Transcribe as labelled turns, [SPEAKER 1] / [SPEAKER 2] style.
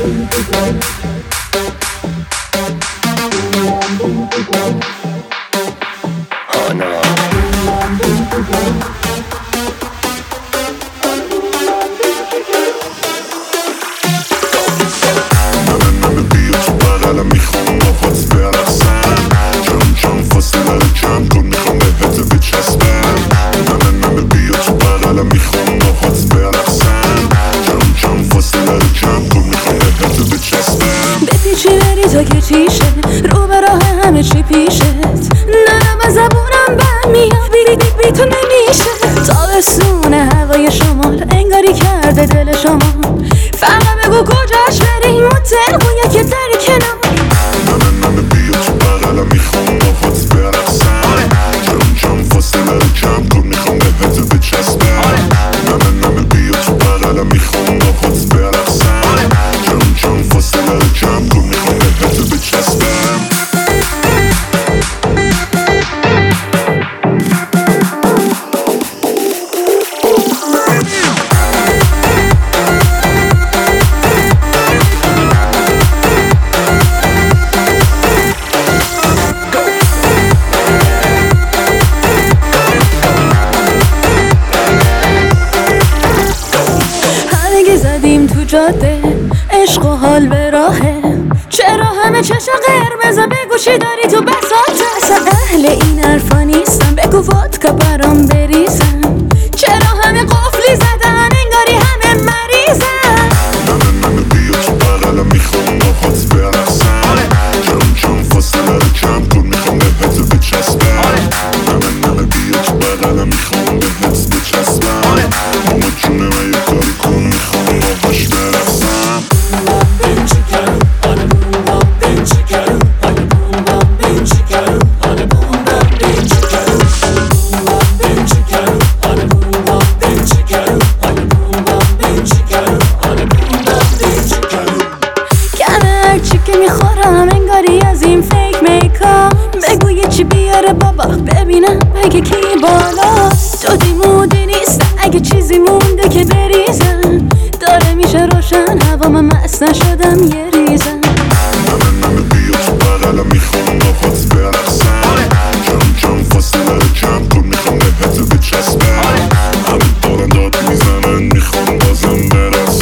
[SPEAKER 1] تا که چیشه رو به راه همه چی پیشت نرم از زبونم بند میاد بی تو نمیشه تابستونه هوای شمال انگاری کرده دل شما فقط بگو کجاش بریم هتل باید که دری کنار
[SPEAKER 2] نمه بیا تو بغلم میخوام باهات برقصم جام فاصله رو کم کن میخوام بهت بچسبم نمه بیا تو بغلم میخوام باهات برقصم جام فاصله رو کم کن میخوام بهت بچسبم
[SPEAKER 1] تو جاده عشق و حال به راهه چرا همه چشم قرمزه بگو چی داری تو بساطه اصلا اهل این حرفا نیستم بگو ودکا برام بریزم چرا همه قفلی زدن انگاری همه مریضن
[SPEAKER 2] نمه بیا تو بغلم میخوام باهات برقصم جام فاصله رو کم کن میخوام بهت بچسبم نمه بیا تو بغلم میخوام بهت بچسبم ماما جونم یه کاری کن میخوام باهاش برقصم
[SPEAKER 1] میخورم انگاری از این فیک میکا بگو یه چی بیاره بابا ببینم بگه کی بالاست تو دیمودی نیستم اگه چیزی مونده که بریزم داره میشه روشن هوام مست نشدم یه ریزم
[SPEAKER 2] نمه بیا تو بغلم میخوام باهات برقصم جام فاصله رو کم کن میخوام بهت بچسبم همه دارن داد میزنن میخوام بازم برقصم